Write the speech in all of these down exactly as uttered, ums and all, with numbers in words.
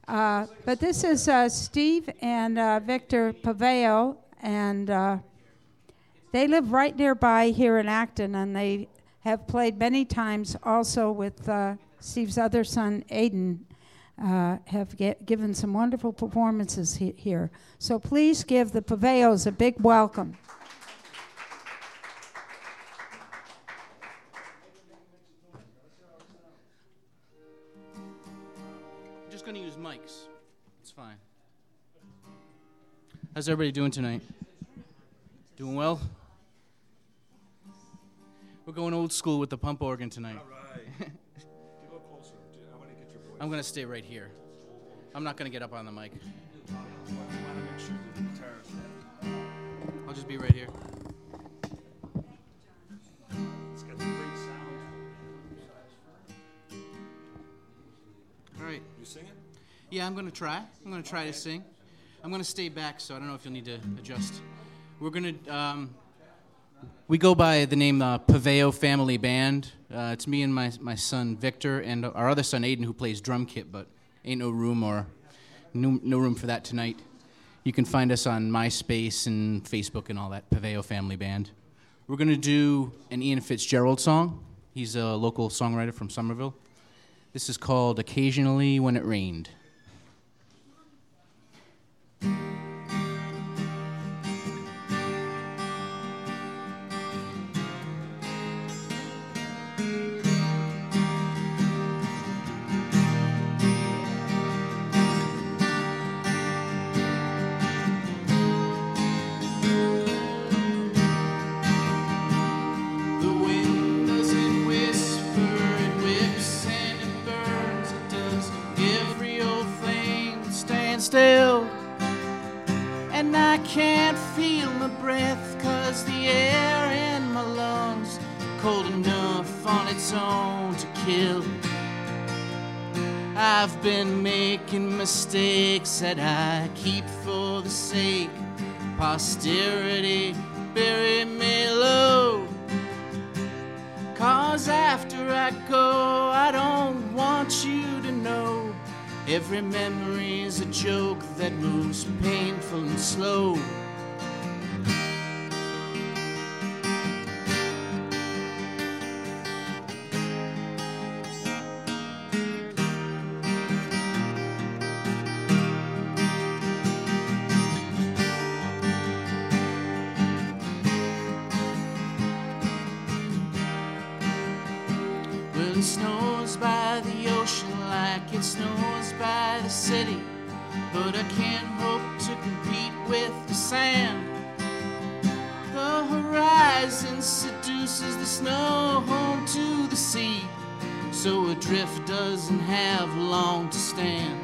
Uh, but this is uh, Steve and uh, Victor Paveo, and uh, they live right nearby here in Acton, and they have played many times also with uh, Steve's other son, Aiden, uh, have get, given some wonderful performances he- here. So please give the Paveos a big welcome. I'm just going to use mics. It's fine. How's everybody doing tonight? Doing well? We're going old school with the pump organ tonight. All right. You go closer. I want to get your voice. I'm going to stay right here. I'm not going to get up on the mic. I want to make sure that the guitar's ready. I'll just be right here. It's got the great sound. All right. You singing? Yeah, I'm going to try. I'm going to try to sing. I'm going to stay back, so I don't know if you'll need to adjust. We're going to... Um, We go by the name uh, Paveo Family Band. Uh, it's me and my my son Victor and our other son Aiden, who plays drum kit, but ain't no room or no, no room for that tonight. You can find us on MySpace and Facebook and all that, Paveo Family Band. We're going to do an Ian Fitzgerald song. He's a local songwriter from Somerville. This is called Occasionally When It Rained. Still, and I can't feel my breath 'cause the air in my lungs cold enough on its own to kill. I've been making mistakes that I keep for the sake of posterity. Bury me low, 'cause after I go I don't want you to know every memory's a joke that moves painful and slow. Well, it snows by the ocean like it snows by the city, but I can't hope to compete with the sand. The horizon seduces the snow home to the sea, so a drift doesn't have long to stand.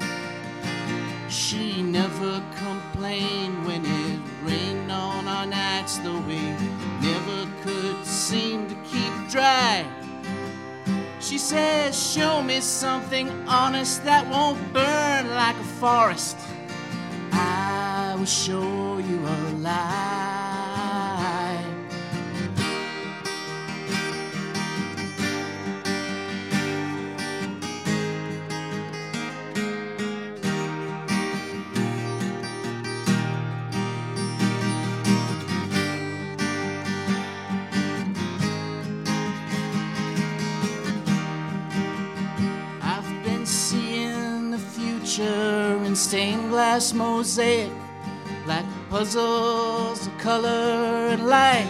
She never complained when it rained on our nights, though we never could seem to keep dry. She says, show me something honest that won't burn like a forest. I will show you a lie. In stained glass mosaic, like puzzles of color and light.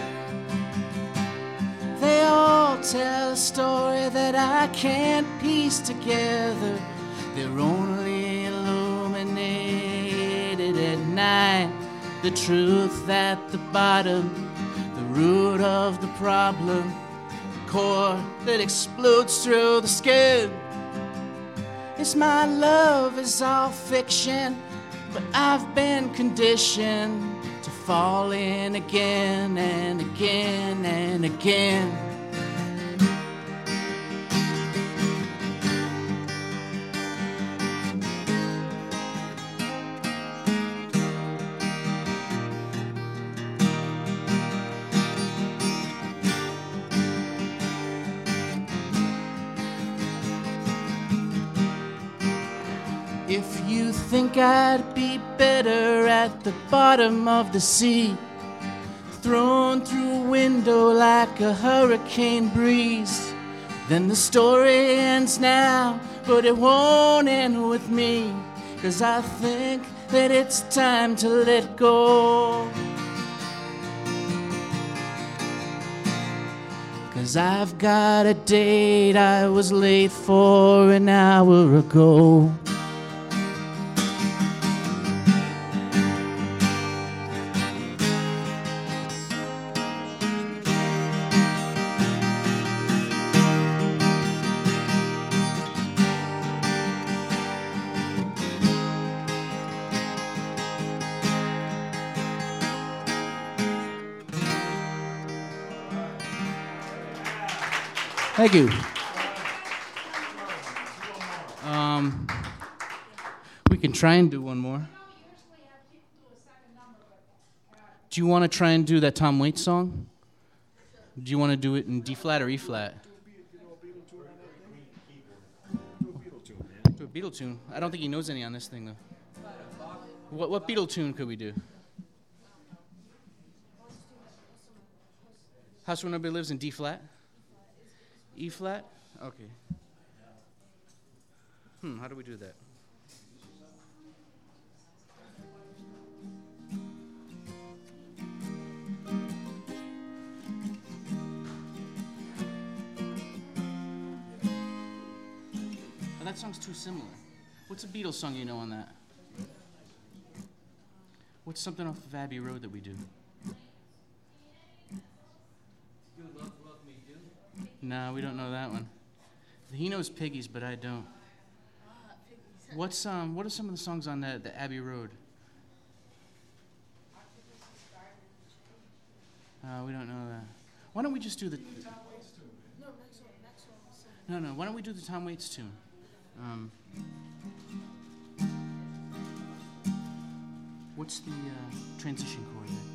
They all tell a story that I can't piece together. They're only illuminated at night. The truth at the bottom, the root of the problem, the core that explodes through the skin. It's my love is all fiction, but I've been conditioned to fall in again and again and again. If you think I'd be better at the bottom of the sea, thrown through a window like a hurricane breeze, then the story ends now, but it won't end with me, 'cause I think that it's time to let go. 'Cause I've got a date I was late for an hour ago. Thank you. Um, we can try and do one more. Do you want to try and do that Tom Waits song? Do you want to do it in D flat or E flat? Do a Beatle tune. I don't think he knows any on this thing though. What what Beatle tune could we do? House Where Nobody Lives in D flat? E flat? Okay. Hmm, how do we do that? Oh, that song's too similar. What's a Beatles song you know on that? What's something off of Abbey Road that we do? No, we don't know that one. He knows Piggies, but I don't. What's um? What are some of the songs on the, the Abbey Road? Uh, we don't know that. Why don't we just do the... No, no, why don't we do the Tom Waits tune? Um, what's the uh, transition chord there?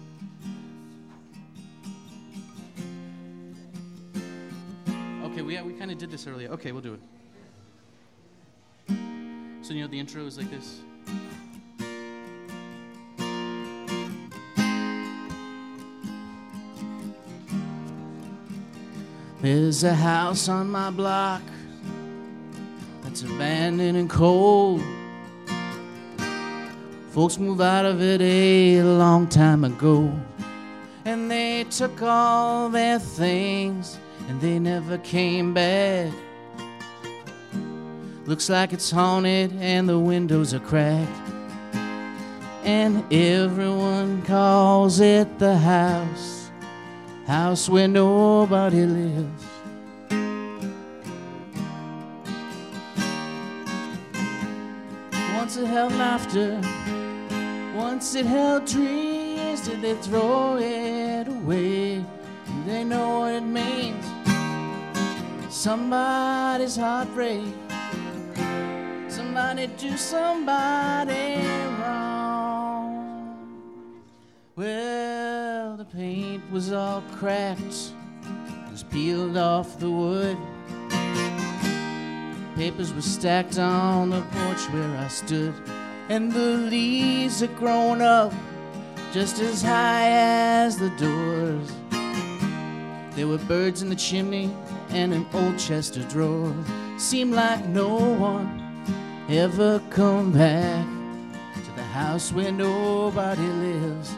Okay, we, we kind of did this earlier. Okay, we'll do it. So, you know, the intro is like this. There's a house on my block that's abandoned and cold. Folks moved out of it a long time ago, and they took all their things and they never came back. Looks like it's haunted and the windows are cracked, and everyone calls it the house, house where nobody lives. Once it held laughter, once it held dreams, did they throw it away? Do they know what it means? Somebody's heartbreak. Somebody do somebody wrong. Well, the paint was all cracked, was peeled off the wood. Papers were stacked on the porch where I stood, and the leaves had grown up just as high as the doors. There were birds in the chimney and an old chest of drawers. Seemed like no one ever come back to the house where nobody lives.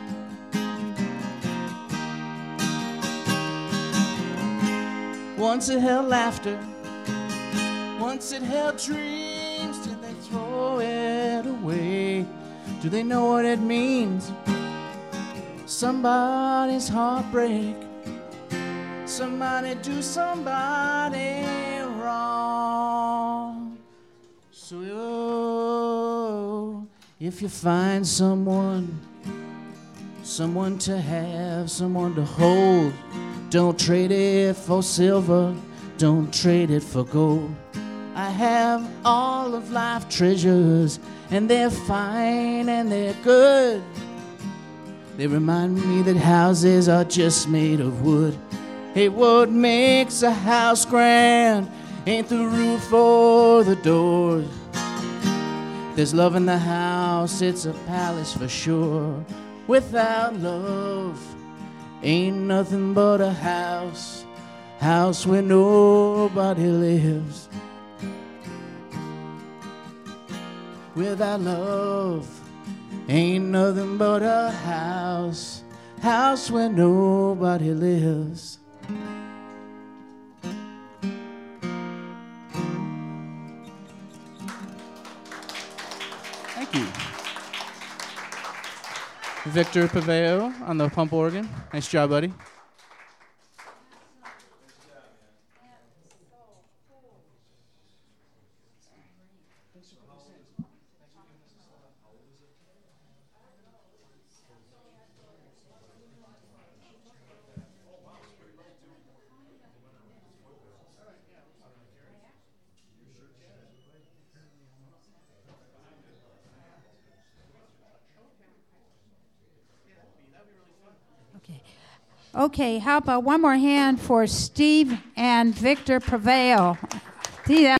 Once it held laughter, once it held dreams, did they throw it away? Do they know what it means? Somebody's heartbreak. Somebody do somebody wrong. So oh, if you find someone, someone to have, someone to hold, don't trade it for silver, don't trade it for gold. I have all of life treasures, and they're fine and they're good. They remind me that houses are just made of wood. Hey, what makes a house grand ain't the roof or the doors. There's love in the house, it's a palace for sure. Without love, ain't nothing but a house, house where nobody lives. Without love, ain't nothing but a house, house where nobody lives. Thank you. Victor Paveo on the pump organ. Nice job, buddy. Okay. Okay, how about one more hand for Steve and Victor Paveo? See that?